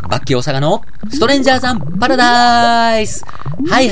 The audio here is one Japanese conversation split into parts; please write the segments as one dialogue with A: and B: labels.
A: バッキー大阪のストレンジャーザンパラダイス。はい、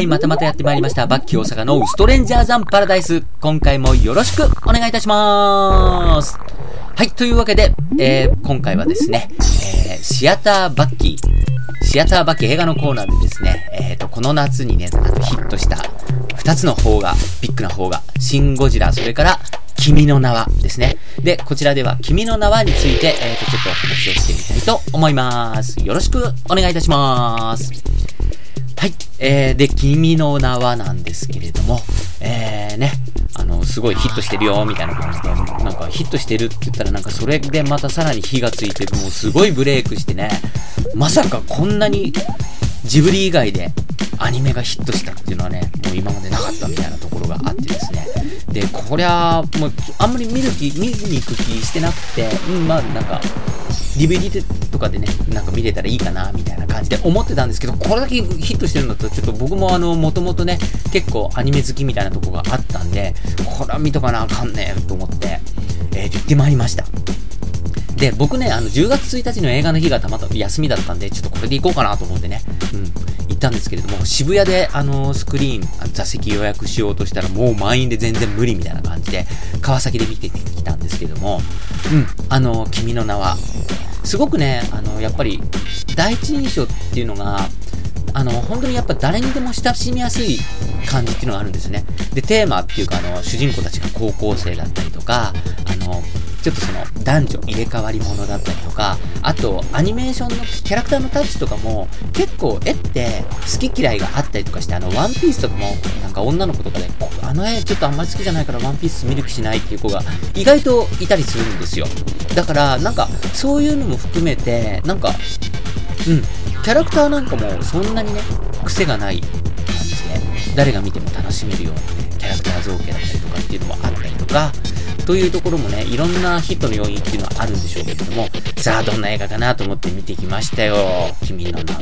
A: またやってまいりました。バッキー大阪のストレンジャーザンパラダイス。今回もよろしくお願いいたします。はい、というわけで、今回はですね、シアターバッキー映画のコーナーでですね、この夏にね、ヒットした2つの邦画、ビッグな邦画、シン・ゴジラ、それから君の名はですね。で、こちらでは君の名はについて、ちょっとお話をしてみたいと思います。よろしくお願いいたします。はい。で、君の名はなんですけれども、すごいヒットしてるよ、みたいな感じで、なんかヒットしてるって言ったらなんかそれでまたさらに火がついて、もうすごいブレイクしてね、まさかこんなにジブリ以外でアニメがヒットしたっていうのはね、もう今までなかったみたいなところがあってですね。で、こりゃ、もうあんまり見に行く気してなくて、まあなんか、DVD とかでね、なんか見れたらいいかな、みたいな感じで思ってたんですけど、これだけヒットしてるんだと、ちょっと僕ももともとね、結構アニメ好きみたいなとこがあったんで、これは見とかなあかんねと思って、行ってまいりました。で、僕ね、10月1日の映画の日がたまたま休みだったんで、ちょっとこれで行こうかなと思ってね、行ったんですけれども、渋谷でスクリーン、座席予約しようとしたらもう満員で全然無理みたいな感じで、川崎で見てきたんですけれども、君の名は、すごくね、やっぱり、第一印象っていうのが、本当にやっぱ誰にでも親しみやすい感じっていうのがあるんですね。で、テーマっていうか、主人公たちが高校生だったりとか、ちょっとその男女入れ替わり者だったりとか、あとアニメーションのキャラクターのタッチとかも結構絵って好き嫌いがあったりとかして、ワンピースとかもなんか女の子とかで絵ちょっとあんまり好きじゃないからワンピース見る気しないっていう子が意外といたりするんですよ。だからなんかそういうのも含めてなんかキャラクターなんかもそんなにね癖がない感じで誰が見ても楽しめるようなねキャラクター造形だったりとかっていうのもあったりとかというところもね、いろんなヒットの要因っていうのはあるんでしょうけれども、さあどんな映画かなと思って見てきましたよ、君の名は。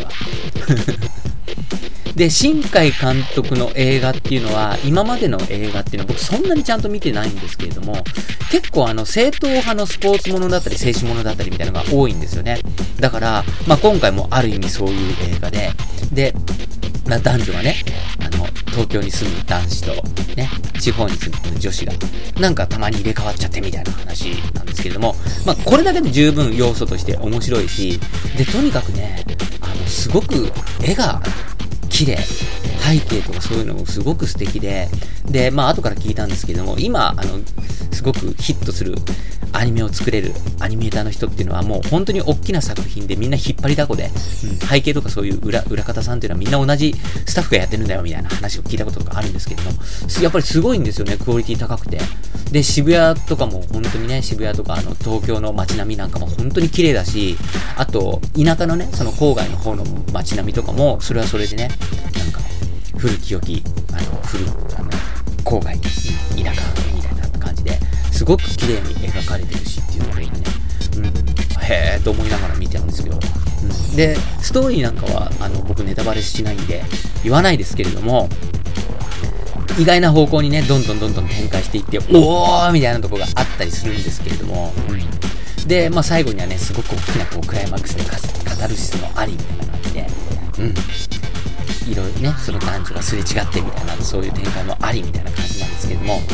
A: で、新海監督の映画っていうのは、今までの映画っていうのは僕そんなにちゃんと見てないんですけれども、結構正統派のスポーツものだったり、青春ものだったりみたいなのが多いんですよね。だから、今回もある意味そういう映画で、男女がね、東京に住む男子と、ね、地方に住む女子が、なんかたまに入れ替わっちゃってみたいな話なんですけれども、これだけで十分要素として面白いし、で、とにかくね、すごく絵が綺麗、背景とかそういうのもすごく素敵で、後から聞いたんですけれども、今、すごくヒットするアニメを作れるアニメーターの人っていうのはもう本当に大きな作品でみんな引っ張りだこで、背景とかそういう裏方さんっていうのはみんな同じスタッフがやってるんだよみたいな話を聞いたこととかあるんですけれども、やっぱりすごいんですよね、クオリティ高くて。で、渋谷とかも本当にね、渋谷とか東京の街並みなんかも本当に綺麗だし、あと、田舎のね、その郊外の方の街並みとかも、それはそれでね、なんか、古き良き、郊外、田舎みたいな感じで、すごく綺麗に描かれてるしっていうところでね、へーと思いながら見てるんですけど、で、ストーリーなんかは、僕ネタバレしないんで、言わないですけれども、意外な方向にね、どんどん展開していって、おーみたいなところがあったりするんですけれども、で、最後にはね、すごく大きなクライマックスでカタルシスもありみたいな感じで、いろいろね、その男女がすれ違ってみたいな、そういう展開もありみたいな感じなんですけれども、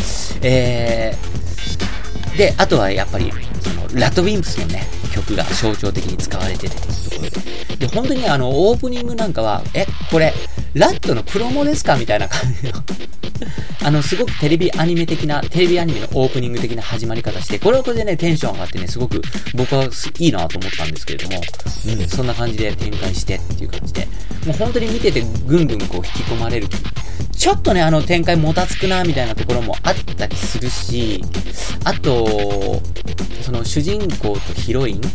A: で、あとはやっぱり、ラッドウィンプスのね、曲が象徴的に使われててというところで、本当にオープニングなんかは、これ、ラッドのプロモですかみたいな感じの、すごくテレビアニメのオープニング的な始まり方して、これはこれでね、テンション上がってね、すごく僕はいいなと思ったんですけれども、そんな感じで展開してっていう感じで、もう本当に見ててぐんぐんこう引き込まれる。ちょっとね、展開もたつくなみたいなところもあったりするし、あと、その主人公とヒロインが、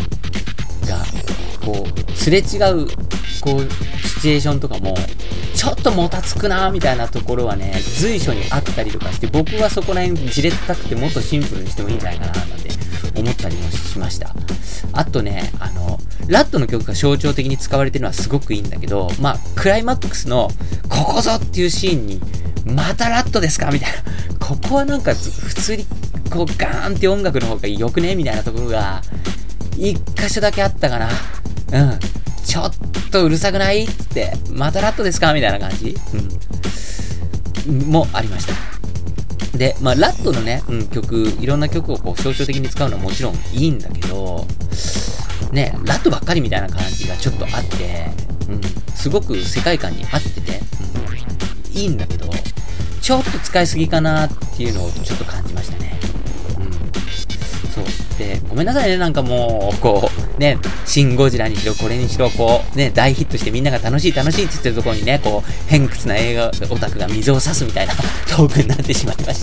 A: こう、すれ違う、こう、シチュエーションとかも、ちょっともたつくなみたいなところはね、随所にあったりとかして、僕はそこら辺じれったくてもっとシンプルにしてもいいんじゃないかななんて思ったりもしました。あとね、ラッドの曲が象徴的に使われてるのはすごくいいんだけど、クライマックスの、ここぞっていうシーンに、またラッドですかみたいな。ここはなんか、普通に、こう、ガーンって音楽の方が良くねみたいなところが、一箇所だけあったかな。 ちょっとうるさくないって、またラットですかみたいな感じ、もありました。で、ラットのね、曲、いろんな曲をこう象徴的に使うのはもちろんいいんだけど、ね、ラットばっかりみたいな感じがちょっとあって、すごく世界観に合ってて、いいんだけど、ちょっと使いすぎかなっていうのをちょっと感じましたね。そう。で、ごめんなさいね、なんかもう、こう、ね、シン・ゴジラにしろ、これにしろ、こう、ね、大ヒットしてみんなが楽しいって言ってるところにね、こう、偏屈な映画オタクが水を差すみたいなトークになってしまいまして。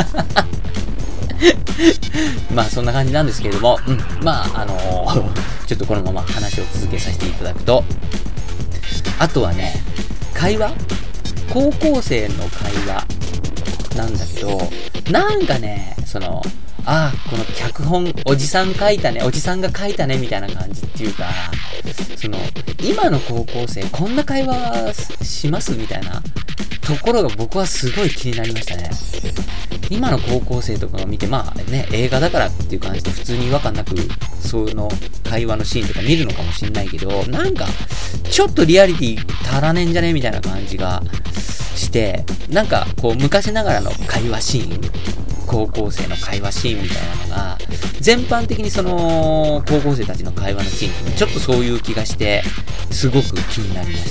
A: そんな感じなんですけれども、ちょっとこのまま話を続けさせていただくと、あとはね、会話？高校生の会話なんだけど、なんかね、この脚本、おじさんが書いたね、みたいな感じっていうか、今の高校生、こんな会話しますみたいなところが僕はすごい気になりましたね。今の高校生とかを見て、映画だからっていう感じで普通に違和感なく、その会話のシーンとか見るのかもしんないけど、なんか、ちょっとリアリティ足らねえんじゃねみたいな感じがして、なんか、こう、昔ながらの会話シーン、高校生の会話シーンみたいなのが、全般的に高校生たちの会話のシーンってちょっとそういう気がして、すごく気になりました。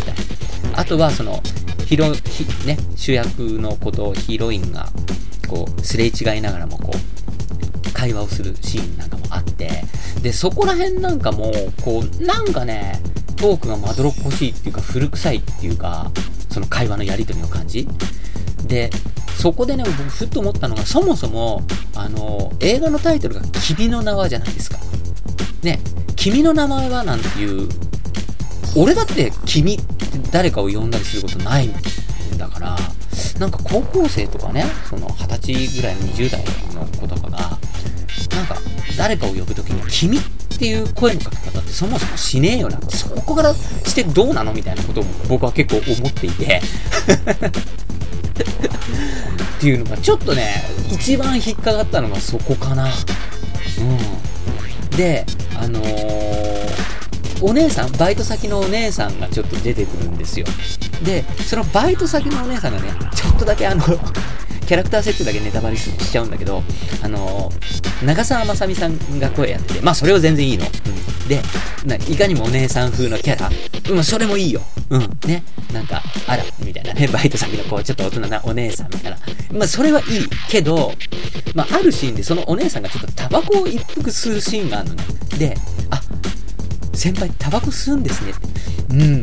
A: あとは、主役の子とヒロインが、こう、すれ違いながらも、こう、会話をするシーンなんかもあって、で、そこら辺なんかも、こう、なんかね、トークがまどろっこしいっていうか、古臭いっていうか、その会話のやりとりの感じで、そこでね、僕ふっと思ったのが、そもそも、映画のタイトルが君の名はじゃないですか。ね、君の名前はなんていう、俺だって君って誰かを呼んだりすることないんだから、なんか高校生とかね、20歳ぐらいの20代の子とかが、なんか誰かを呼ぶときに君っていう声のかけ方ってそもそもしねえよなって、そこからしてどうなのみたいなことを僕は結構思っていてっていうのがちょっとね、一番引っかかったのがそこかな。で、お姉さん、バイト先のお姉さんがちょっと出てくるんですよ。で、そのバイト先のお姉さんがね、ちょっとだけキャラクター設定だけネタバレしちゃうんだけど、長澤まさみさんが声やってて、それは全然いいの。で、いかにもお姉さん風のキャラ、それもいいよ。ね、なんか、あら、みたいなね、バイト先のちょっと大人なお姉さんみたいな。それはいいけど、あるシーンでそのお姉さんがちょっとタバコを一服吸うシーンがあるのね。で、先輩タバコ吸うんですねって。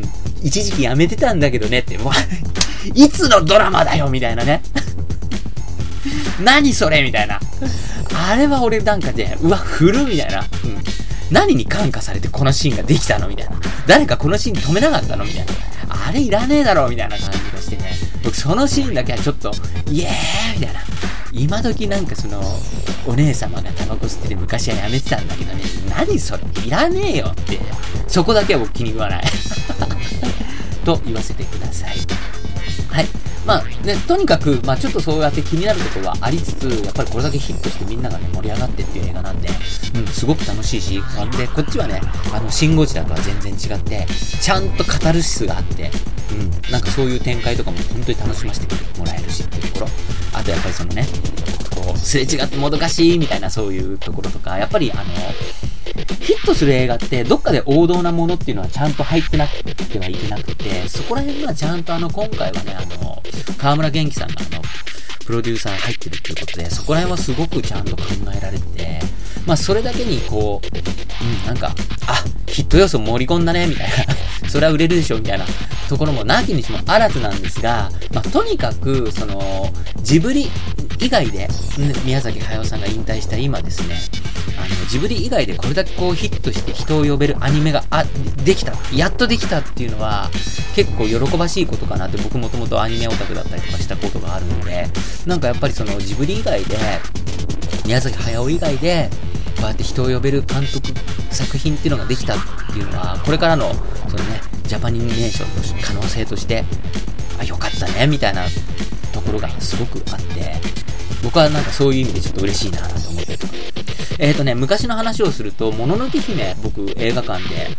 A: 一時期やめてたんだけどねって。いつのドラマだよみたいなね。何それみたいな。あれは俺なんかで、古みたいな。何に感化されてこのシーンができたのみたいな。誰かこのシーン止めなかったのみたいな。あれいらねえだろみたいな感じがしてね。僕そのシーンだけはちょっと、イエーイみたいな。今時なんかお姉様がタバコ吸ってて昔はやめてたんだけどね。何それいらねえよって。そこだけは僕気に食わない。と言わせてください。はい。とにかく、ちょっとそうやって気になることはありつつ、やっぱりこれだけヒットしてみんながね、盛り上がってっていう映画なんで、すごく楽しいし、で、こっちはね、シン・ゴジラとは全然違って、ちゃんとカタルシスがあって、なんかそういう展開とかも本当に楽しませてもらえるしっていうところ。あとやっぱりこう、すれ違ってもどかしいみたいなそういうところとか、やっぱりヒットする映画ってどっかで王道なものっていうのはちゃんと入ってなくてはいけなくて、そこら辺はちゃんと今回はね、川村元気さんがプロデューサー入ってるっていうことで、そこら辺はすごくちゃんと考えられてて、それだけにこう、なんか、ヒット要素盛り込んだね、みたいな。それは売れるでしょ、みたいなところもなきにしもあらずなんですが、とにかく、ジブリ以外で、宮崎駿さんが引退した今ですね、ジブリ以外でこれだけこうヒットして人を呼べるアニメが、できた。やっとできたっていうのは、結構喜ばしいことかなって、僕もともとアニメオタクだったりとかしたことがあるので、なんかやっぱりジブリ以外で、宮崎駿以外で、こうやって人を呼べる監督作品っていうのができたっていうのは、これからの、ジャパニメーションの可能性として、よかったね、みたいなところがすごくあって、僕はなんかそういう意味でちょっと嬉しいなと思ってる。昔の話をすると、もののけ姫、僕映画館で、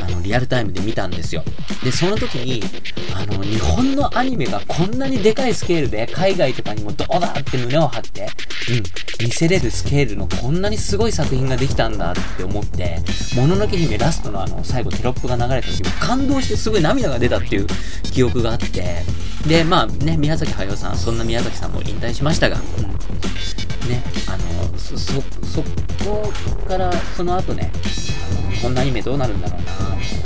A: リアルタイムで見たんですよ。で、その時に、日本のアニメがこんなにでかいスケールで、海外とかにもどうだって胸を張って、見せれるスケールのこんなにすごい作品ができたんだって思って、もののけ姫ラストの最後テロップが流れた時も感動してすごい涙が出たっていう記憶があって、で、まあね、宮崎駿さん、そんな宮崎さんも引退しましたが、ね、そこから、その後ね、日本のアニメどうなるんだろうな、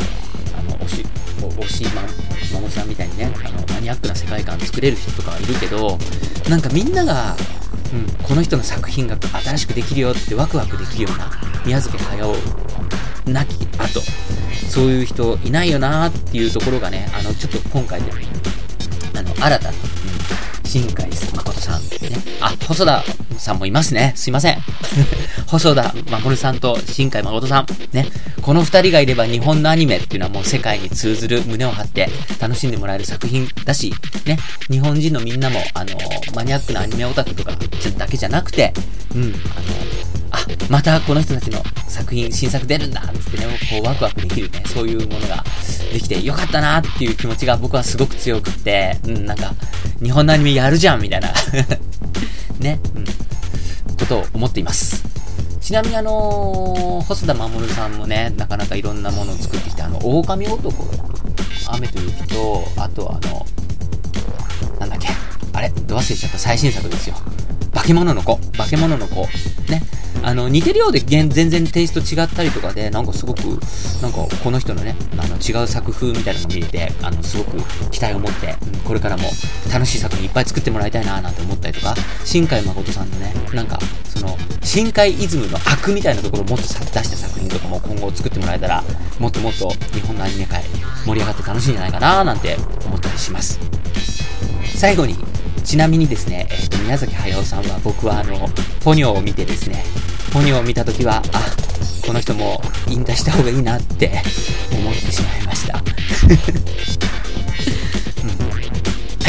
A: 押しまもさんみたいにね、マニアックな世界観作れる人とかはいるけど、なんかみんなが、この人の作品が新しくできるよってワクワクできるような、宮崎駿なき後、そういう人いないよなっていうところがね、ちょっと今回で、新たに、新海誠さん、ね、細田さんもいますね。すいません。細田守さんと新海誠さん、ね、この二人がいれば日本のアニメっていうのはもう世界に通ずる胸を張って楽しんでもらえる作品だし、ね、日本人のみんなもマニアックなアニメオタクとかだけじゃなくて、またこの人たちの作品、新作出るんだってね、こうワクワクできるね、そういうものができてよかったなっていう気持ちが僕はすごく強くって、なんか、日本のアニメやるじゃんみたいな、ね、ことを思っています。ちなみに細田守さんもね、なかなかいろんなものを作ってきて、狼男、雨と雪と、あとなんだっけ、ど忘れちゃった最新作ですよ。化け物の子。ね。似てるようで全然テイスト違ったりとかで、なんかすごく、なんかこの人のね、違う作風みたいなのを見れて、すごく期待を持って、これからも楽しい作品いっぱい作ってもらいたいななんて思ったりとか、新海誠さんのね、なんか、新海イズムの悪みたいなところをもっと出した作品とかも今後作ってもらえたら、もっともっと日本のアニメ界盛り上がって楽しいんじゃないかななんて思ったりします。最後に、ちなみにですね、宮崎駿さんは僕はポニョを見てですね、ポニョを見たときは、この人も引退した方がいいなって思ってしまいました。はい。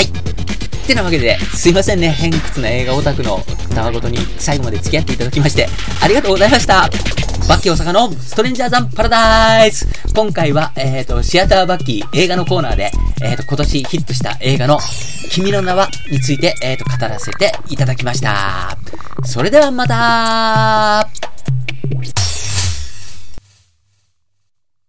A: ってなわけで、すいませんね、偏屈な映画オタクのたわごとに最後まで付き合っていただきまして、ありがとうございました。バッキー大阪のストレンジャーザンパラダイス。今回は、シアターバッキー映画のコーナーで、今年ヒットした映画の君の名はについて、語らせていただきました。それではまた